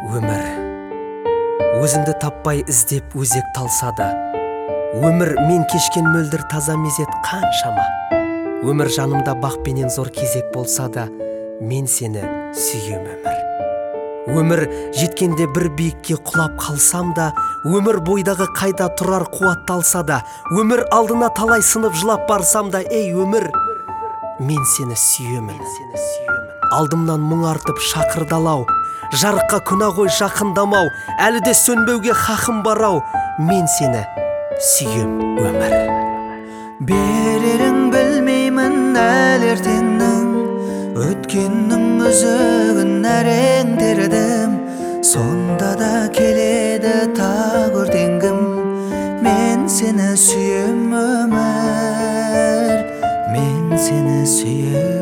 Өмір өзіңді таппай іздеп өзек талса да, өмір мен кешкен мөлдір таза мезет қаншама. Өмір жанымда бақпенен зор кезек болса да, мен сені сүйем өмір. Өмір жеткенде бір биікке құлап қалсам да, өмір бойдағы қайда тұрар қуатталса да, өмір алдына талай сынып жылап барсам да, ей өмір, мен сені сүйемін. Алдымнан мұң артып шақырдалау, жарыққа күнә ғой жақындамау, әлі де сөнбеуге хақым барау, мен сені сүйем өмір. Берерін білмеймін әлі ертеңнің, өткеннің өзегін әрең тердім, сонда да келеді тағы өртенгім. Мен сені сүйем өмір, мен сені сүйем.